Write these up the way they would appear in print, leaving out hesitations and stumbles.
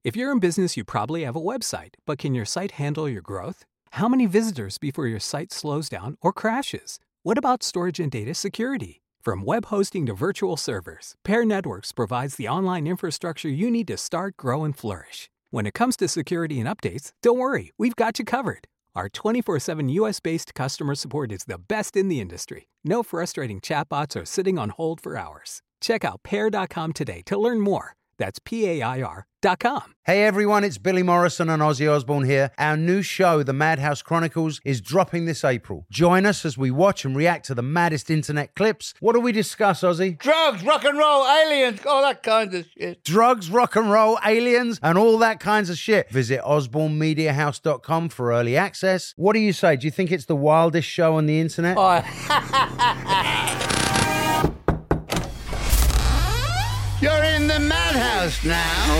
If you're in business, you probably have a website, but can your site handle your growth? How many visitors before your site slows down or crashes? What about storage and data security? From web hosting to virtual servers, Pair Networks provides the online infrastructure you need to start, grow, and flourish. When it comes to security and updates, don't worry, we've got you covered. Our 24/7 US-based customer support is the best in the industry. No frustrating chatbots or sitting on hold for hours. Check out Pair.com today to learn more. That's PAIR.com. Hey everyone, it's Billy Morrison and Ozzy Osbourne here. Our new show, The Madhouse Chronicles, is dropping this April. Join us as we watch and react to the maddest internet clips. What do we discuss, Ozzy? Drugs, rock and roll, aliens, all that kind of shit. Drugs, rock and roll, aliens, and all that kinds of shit. Visit osbornemediahouse.com for early access. What do you say? Do you think it's the wildest show on the internet? You're in the madhouse now.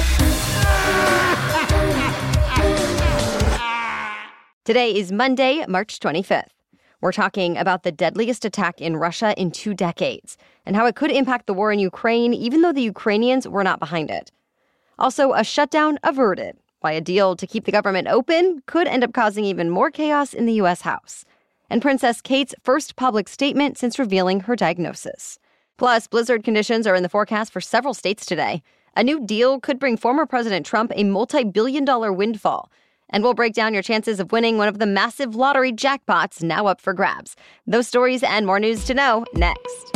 Today is Monday, March 25th. We're talking about the deadliest attack in Russia in 2 decades and how it could impact the war in Ukraine, even though the Ukrainians were not behind it. Also, a shutdown averted, why a deal to keep the government open could end up causing even more chaos in the U.S. House. And Princess Kate's first public statement since revealing her diagnosis. Plus, blizzard conditions are in the forecast for several states today. A new deal could bring former President Trump a multi-billion-dollar windfall. And we'll break down your chances of winning one of the massive lottery jackpots now up for grabs. Those stories and more news to know next.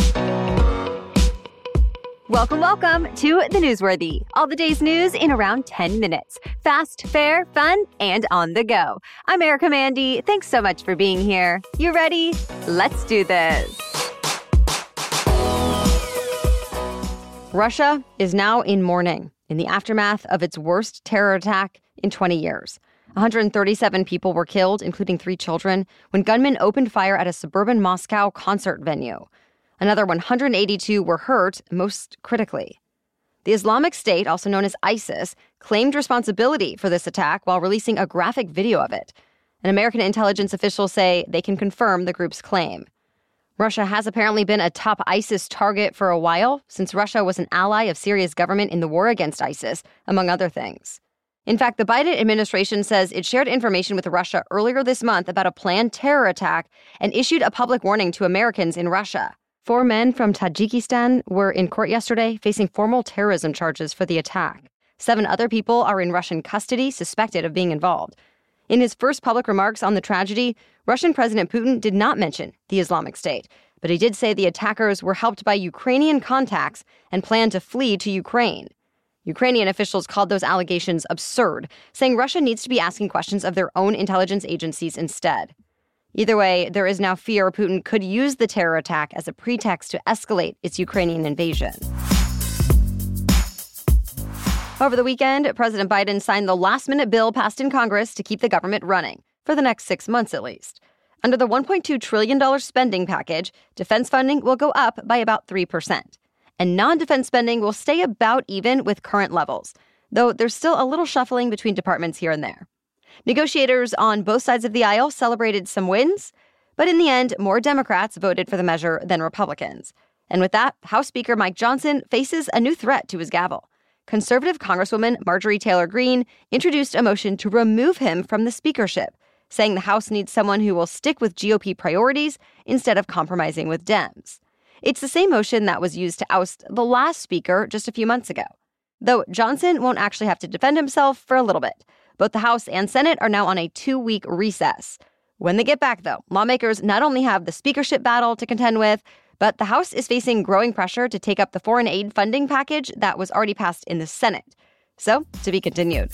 Welcome to The Newsworthy. All the day's news in around 10 minutes. Fast, fair, fun, and on the go. I'm Erica Mandy. Thanks so much for being here. You ready? Let's do this. Russia is now in mourning in the aftermath of its worst terror attack in 20 years. 137 people were killed, including 3 children, when gunmen opened fire at a suburban Moscow concert venue. Another 182 were hurt, most critically. The Islamic State, also known as ISIS, claimed responsibility for this attack while releasing a graphic video of it. And American intelligence officials say they can confirm the group's claim. Russia has apparently been a top ISIS target for a while, since Russia was an ally of Syria's government in the war against ISIS, among other things. In fact, the Biden administration says it shared information with Russia earlier this month about a planned terror attack and issued a public warning to Americans in Russia. 4 men from Tajikistan were in court yesterday facing formal terrorism charges for the attack. 7 other people are in Russian custody, suspected of being involved. In his first public remarks on the tragedy, Russian President Putin did not mention the Islamic State, but he did say the attackers were helped by Ukrainian contacts and planned to flee to Ukraine. Ukrainian officials called those allegations absurd, saying Russia needs to be asking questions of their own intelligence agencies instead. Either way, there is now fear Putin could use the terror attack as a pretext to escalate its Ukrainian invasion. Over the weekend, President Biden signed the last-minute bill passed in Congress to keep the government running, for the next 6 months at least. Under the $1.2 trillion spending package, defense funding will go up by about 3%. And non-defense spending will stay about even with current levels, though there's still a little shuffling between departments here and there. Negotiators on both sides of the aisle celebrated some wins, but in the end, more Democrats voted for the measure than Republicans. And with that, House Speaker Mike Johnson faces a new threat to his gavel. Conservative Congresswoman Marjorie Taylor Greene introduced a motion to remove him from the speakership, saying the House needs someone who will stick with GOP priorities instead of compromising with Dems. It's the same motion that was used to oust the last speaker just a few months ago. Though Johnson won't actually have to defend himself for a little bit. Both the House and Senate are now on a 2-week recess. When they get back, though, lawmakers not only have the speakership battle to contend with, but the House is facing growing pressure to take up the foreign aid funding package that was already passed in the Senate. So, to be continued.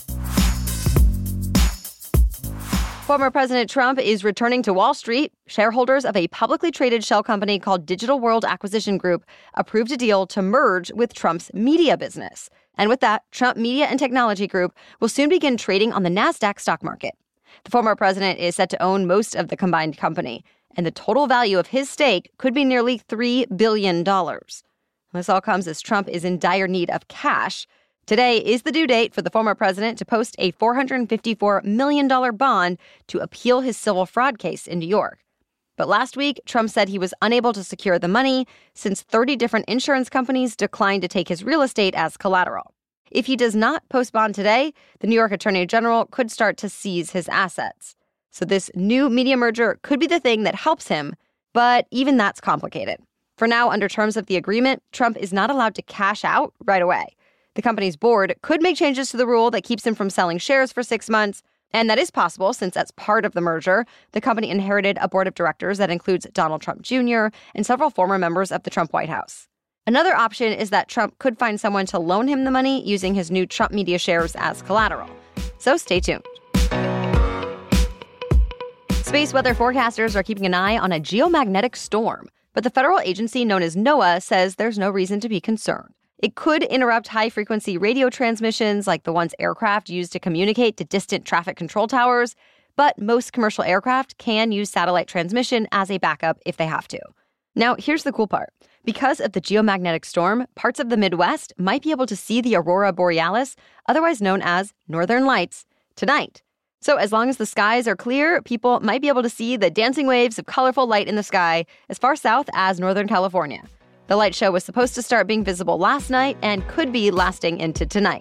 Former President Trump is returning to Wall Street. Shareholders of a publicly traded shell company called Digital World Acquisition Group approved a deal to merge with Trump's media business. And with that, Trump Media and Technology Group will soon begin trading on the NASDAQ stock market. The former president is set to own most of the combined company, and the total value of his stake could be nearly $3 billion. This all comes as Trump is in dire need of cash. Today is the due date for the former president to post a $454 million bond to appeal his civil fraud case in New York. But last week, Trump said he was unable to secure the money since 30 different insurance companies declined to take his real estate as collateral. If he does not post bond today, the New York Attorney General could start to seize his assets. So this new media merger could be the thing that helps him, but even that's complicated. For now, under terms of the agreement, Trump is not allowed to cash out right away. The company's board could make changes to the rule that keeps him from selling shares for 6 months, and that is possible since as part of the merger, the company inherited a board of directors that includes Donald Trump Jr. and several former members of the Trump White House. Another option is that Trump could find someone to loan him the money using his new Trump Media shares as collateral. So stay tuned. Space weather forecasters are keeping an eye on a geomagnetic storm, but the federal agency known as NOAA says there's no reason to be concerned. It could interrupt high-frequency radio transmissions like the ones aircraft use to communicate to distant traffic control towers, but most commercial aircraft can use satellite transmission as a backup if they have to. Now, here's the cool part. Because of the geomagnetic storm, parts of the Midwest might be able to see the aurora borealis, otherwise known as northern lights, tonight. So as long as the skies are clear, people might be able to see the dancing waves of colorful light in the sky as far south as Northern California. The light show was supposed to start being visible last night and could be lasting into tonight.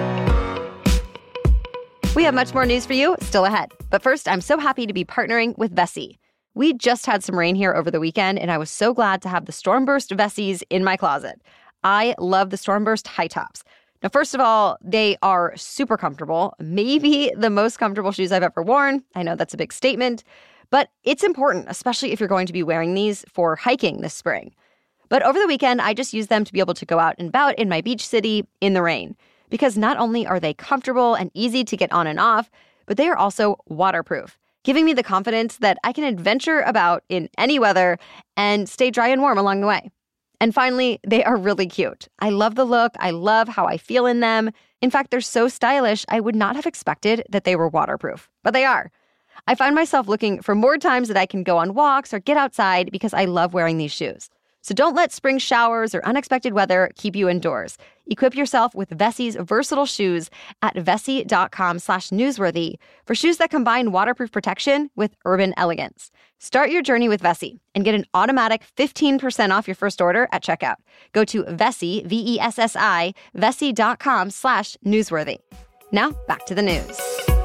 We have much more news for you still ahead. But first, I'm so happy to be partnering with Vessi. We just had some rain here over the weekend, and I was so glad to have the Stormburst Vessis in my closet. I love the Stormburst high tops. Now, first of all, they are super comfortable, maybe the most comfortable shoes I've ever worn. I know that's a big statement, but it's important, especially if you're going to be wearing these for hiking this spring. But over the weekend, I just used them to be able to go out and about in my beach city in the rain, because not only are they comfortable and easy to get on and off, but they are also waterproof, giving me the confidence that I can adventure about in any weather and stay dry and warm along the way. And finally, they are really cute. I love the look. I love how I feel in them. In fact, they're so stylish, I would not have expected that they were waterproof, but they are. I find myself looking for more times that I can go on walks or get outside because I love wearing these shoes. So don't let spring showers or unexpected weather keep you indoors. Equip yourself with Vessi's versatile shoes at vessi.com/newsworthy for shoes that combine waterproof protection with urban elegance. Start your journey with Vessi and get an automatic 15% off your first order at checkout. Go to Vessi, VESSI, vessi.com/newsworthy. Now back to the news.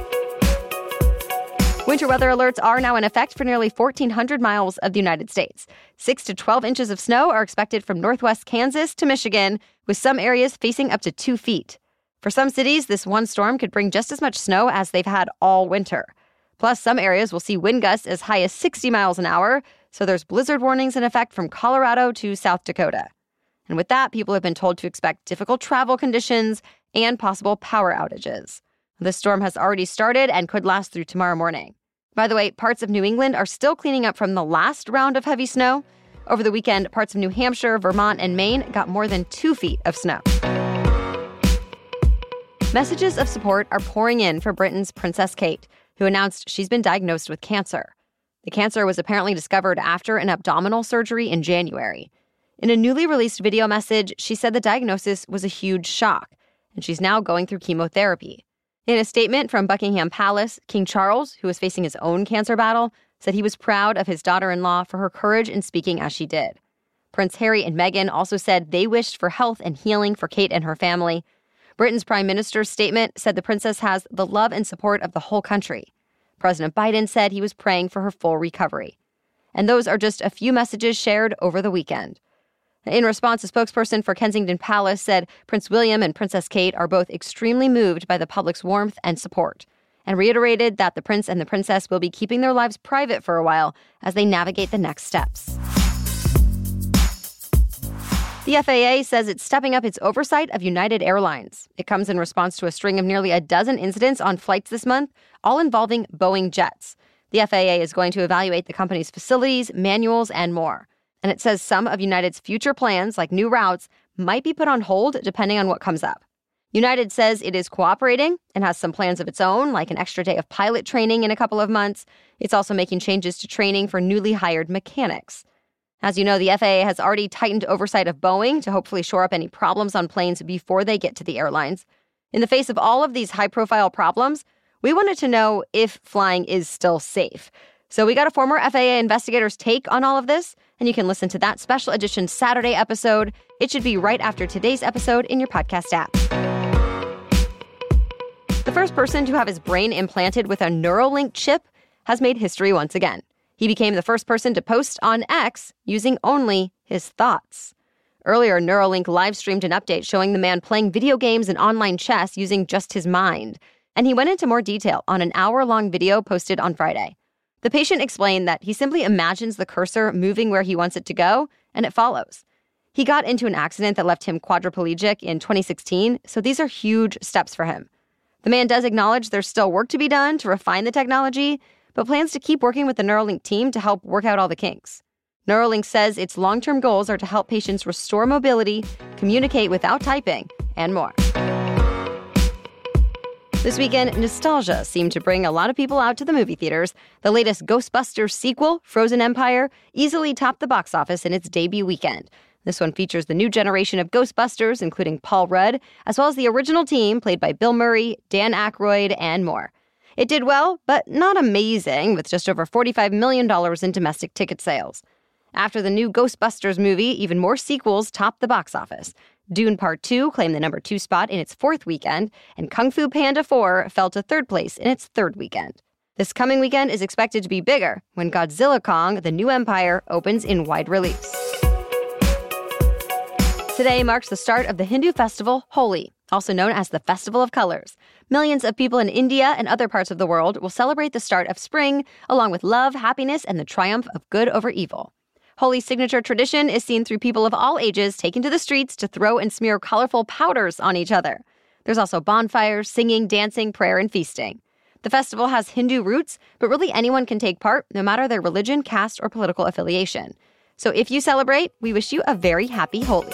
Winter weather alerts are now in effect for nearly 1,400 miles of the United States. 6 to 12 inches of snow are expected from northwest Kansas to Michigan, with some areas facing up to 2 feet. For some cities, this one storm could bring just as much snow as they've had all winter. Plus, some areas will see wind gusts as high as 60 miles an hour, so there's blizzard warnings in effect from Colorado to South Dakota. And with that, people have been told to expect difficult travel conditions and possible power outages. The storm has already started and could last through tomorrow morning. By the way, parts of New England are still cleaning up from the last round of heavy snow. Over the weekend, parts of New Hampshire, Vermont, and Maine got more than 2 feet of snow. Messages of support are pouring in for Britain's Princess Kate, who announced she's been diagnosed with cancer. The cancer was apparently discovered after an abdominal surgery in January. In a newly released video message, she said the diagnosis was a huge shock, and she's now going through chemotherapy. In a statement from Buckingham Palace, King Charles, who was facing his own cancer battle, said he was proud of his daughter-in-law for her courage in speaking as she did. Prince Harry and Meghan also said they wished for health and healing for Kate and her family. Britain's Prime Minister's statement said the princess has the love and support of the whole country. President Biden said he was praying for her full recovery. And those are just a few messages shared over the weekend. In response, a spokesperson for Kensington Palace said Prince William and Princess Kate are both extremely moved by the public's warmth and support, and reiterated that the prince and the princess will be keeping their lives private for a while as they navigate the next steps. The FAA says it's stepping up its oversight of United Airlines. It comes in response to a string of nearly a dozen incidents on flights this month, all involving Boeing jets. The FAA is going to evaluate the company's facilities, manuals, and more. And it says some of United's future plans, like new routes, might be put on hold depending on what comes up. United says it is cooperating and has some plans of its own, like an extra day of pilot training in a couple of months. It's also making changes to training for newly hired mechanics. As you know, the FAA has already tightened oversight of Boeing to hopefully shore up any problems on planes before they get to the airlines. In the face of all of these high-profile problems, we wanted to know if flying is still safe. So we got a former FAA investigator's take on all of this, and you can listen to that special edition Saturday episode. It should be right after today's episode in your podcast app. The first person to have his brain implanted with a Neuralink chip has made history once again. He became the first person to post on X using only his thoughts. Earlier, Neuralink live-streamed an update showing the man playing video games and online chess using just his mind. And he went into more detail on an hour-long video posted on Friday. The patient explained that he simply imagines the cursor moving where he wants it to go, and it follows. He got into an accident that left him quadriplegic in 2016, so these are huge steps for him. The man does acknowledge there's still work to be done to refine the technology, but plans to keep working with the Neuralink team to help work out all the kinks. Neuralink says its long-term goals are to help patients restore mobility, communicate without typing, and more. This weekend, nostalgia seemed to bring a lot of people out to the movie theaters. The latest Ghostbusters sequel, Frozen Empire, easily topped the box office in its debut weekend. This one features the new generation of Ghostbusters, including Paul Rudd, as well as the original team played by Bill Murray, Dan Aykroyd, and more. It did well, but not amazing, with just over $45 million in domestic ticket sales. After the new Ghostbusters movie, even more sequels topped the box office. Dune Part 2 claimed the number 2 spot in its fourth weekend, and Kung Fu Panda 4 fell to third place in its third weekend. This coming weekend is expected to be bigger when Godzilla Kong: The New Empire opens in wide release. Today marks the start of the Hindu festival Holi, also known as the Festival of Colors. Millions of people in India and other parts of the world will celebrate the start of spring, along with love, happiness, and the triumph of good over evil. Holi's signature tradition is seen through people of all ages taking to the streets to throw and smear colorful powders on each other. There's also bonfires, singing, dancing, prayer, and feasting. The festival has Hindu roots, but really anyone can take part, no matter their religion, caste, or political affiliation. So if you celebrate, we wish you a very happy Holi.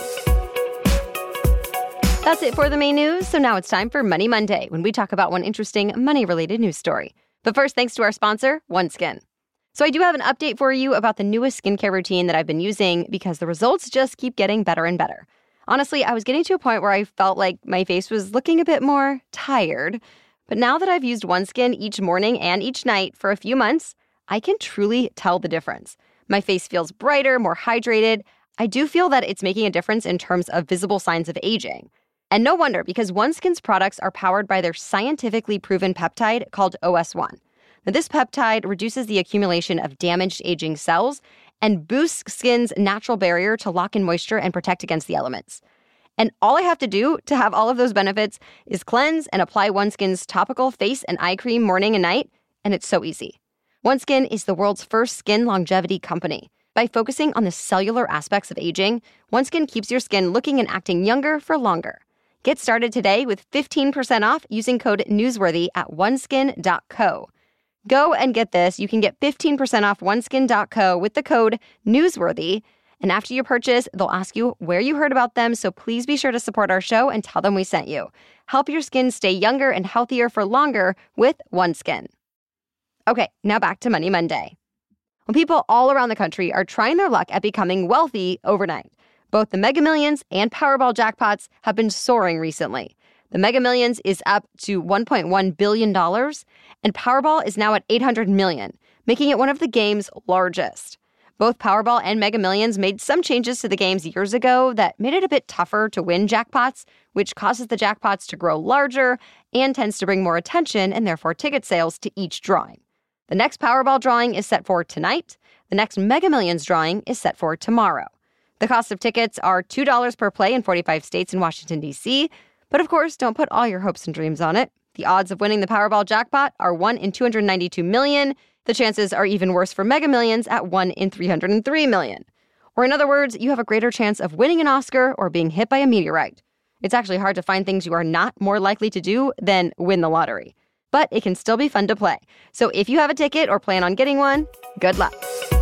That's it for the main news, so now it's time for Money Monday, when we talk about one interesting money-related news story. But first, thanks to our sponsor, OneSkin. So I do have an update for you about the newest skincare routine that I've been using because the results just keep getting better and better. Honestly, I was getting to a point where I felt like my face was looking a bit more tired. But now that I've used OneSkin each morning and each night for a few months, I can truly tell the difference. My face feels brighter, more hydrated. I do feel that it's making a difference in terms of visible signs of aging. And no wonder, because OneSkin's products are powered by their scientifically proven peptide called OS1. Now, this peptide reduces the accumulation of damaged aging cells and boosts skin's natural barrier to lock in moisture and protect against the elements. And all I have to do to have all of those benefits is cleanse and apply OneSkin's topical face and eye cream morning and night, and it's so easy. OneSkin is the world's first skin longevity company. By focusing on the cellular aspects of aging, OneSkin keeps your skin looking and acting younger for longer. Get started today with 15% off using code NEWSWORTHY at oneskin.co. Go and get this. You can get 15% off oneskin.co with the code NEWSWORTHY. And after you purchase, they'll ask you where you heard about them, so please be sure to support our show and tell them we sent you. Help your skin stay younger and healthier for longer with OneSkin. Okay, now back to Money Monday. Well, people all around the country are trying their luck at becoming wealthy overnight. Both the Mega Millions and Powerball jackpots have been soaring recently. The Mega Millions is up to $1.1 billion, and Powerball is now at $800 million, making it one of the game's largest. Both Powerball and Mega Millions made some changes to the games years ago that made it a bit tougher to win jackpots, which causes the jackpots to grow larger and tends to bring more attention and therefore ticket sales to each drawing. The next Powerball drawing is set for tonight. The next Mega Millions drawing is set for tomorrow. The cost of tickets are $2 per play in 45 states and Washington, D.C., but of course, don't put all your hopes and dreams on it. The odds of winning the Powerball jackpot are 1 in 292 million. The chances are even worse for Mega Millions at 1 in 303 million. Or in other words, you have a greater chance of winning an Oscar or being hit by a meteorite. It's actually hard to find things you are not more likely to do than win the lottery. But it can still be fun to play. So if you have a ticket or plan on getting one, good luck.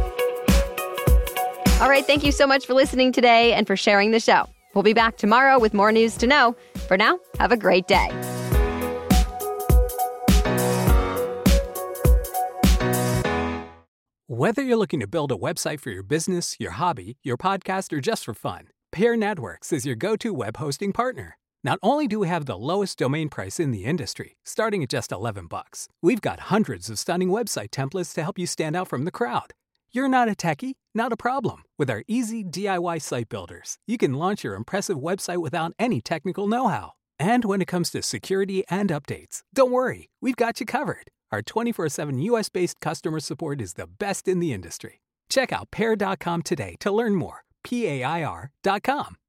All right, thank you so much for listening today and for sharing the show. We'll be back tomorrow with more news to know. For now, have a great day. Whether you're looking to build a website for your business, your hobby, your podcast, or just for fun, Pear Networks is your go-to web hosting partner. Not only do we have the lowest domain price in the industry, starting at just $11, we've got hundreds of stunning website templates to help you stand out from the crowd. You're not a techie? Not a problem. With our easy DIY site builders, you can launch your impressive website without any technical know-how. And when it comes to security and updates, don't worry, we've got you covered. Our 24/7 US-based customer support is the best in the industry. Check out Pair.com today to learn more. PAIR.com.